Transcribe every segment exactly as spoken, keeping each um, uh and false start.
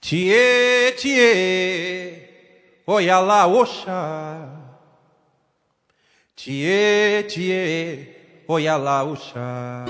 Tchê, tchê, olha lá, Oxá. Tchê, tchê, olha lá, Oxá.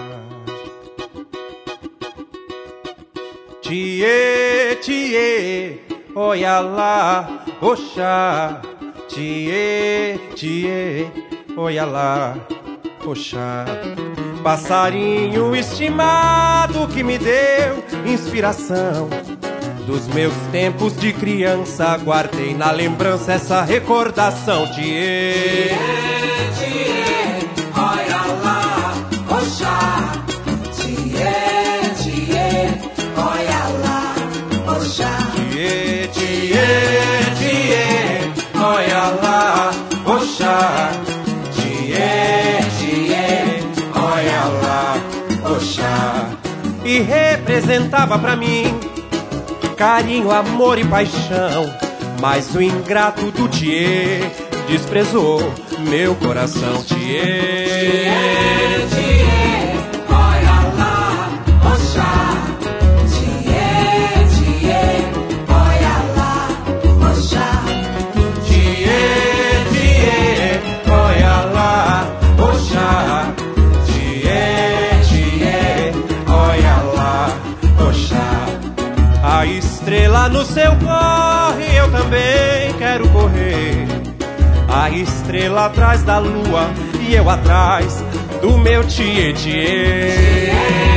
Tchê, tchê, olha lá, Oxá. Tchê, tchê, olha lá, Oxá. Passarinho estimado que me deu inspiração dos meus tempos de criança, guardei na lembrança essa recordação. Tchê, tchê, olha lá, Oxá. Tchê, tchê, olha lá, Oxá. Tchê, tchê, tchê, olha lá, Oxá. Tchê, tchê, olha lá, Oxá. E representava pra mim carinho, amor e paixão, mas o ingrato do Tchê desprezou meu coração. Tchê, tchê, olha lá, Oxá. Tchê, tchê, olha lá, Oxá. Tchê, tchê, olha lá, Oxá. Tchê, tchê, olha lá, Oxá. A estrela no seu corre, eu também quero correr. A estrela atrás da lua e eu atrás do meu Tchê, tchê.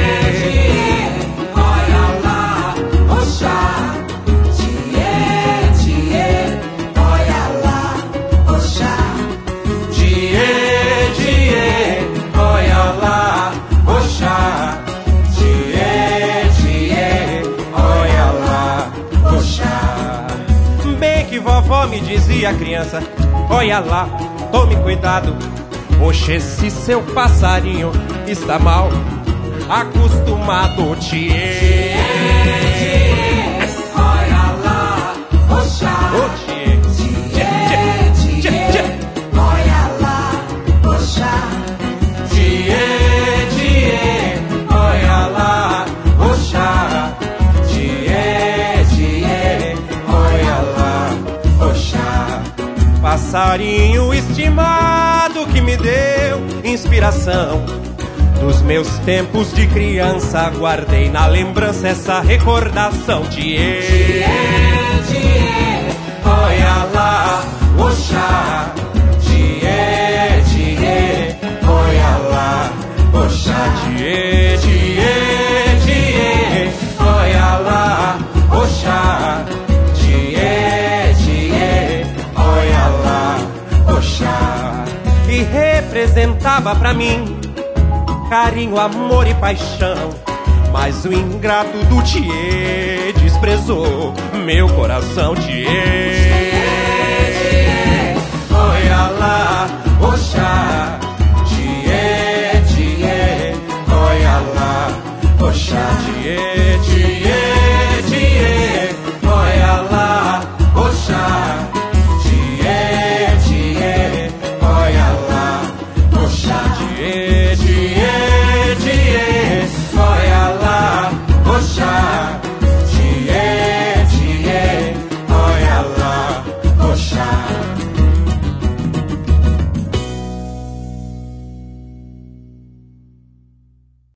Olha lá, Oxá. Tchê, tchê, olha lá, Oxá. Tchê, tchê, olha lá, Oxá. Tchê, tchê, olha lá, Oxá. Bem que vovó me dizia, criança, olha lá, tome cuidado. Oxe, esse seu passarinho está mal acostumado. Tchê, olha lá, Oxá. ô tchê, Tchê, tchê, olha lá, Oxá. tchê, tchê, olha lá, Oxá. Tchê, tchê, olha lá, Oxá. Passarinho estimado que me deu inspiração dos meus tempos de criança, guardei na lembrança essa recordação. Tchê, Tchê, olha lá, Oxá. Tchê, tchê, olha lá, Oxá. Tchê, tchê, tchê, olha lá, Oxá. Tchê, tchê, olha lá, Oxá. E representava pra mim carinho, amor e paixão, mas o ingrato do Tchê desprezou meu coração. Tchê, olha lá, Oxá. Tchê, tchê, olha lá, Oxá. Tchê, tchê.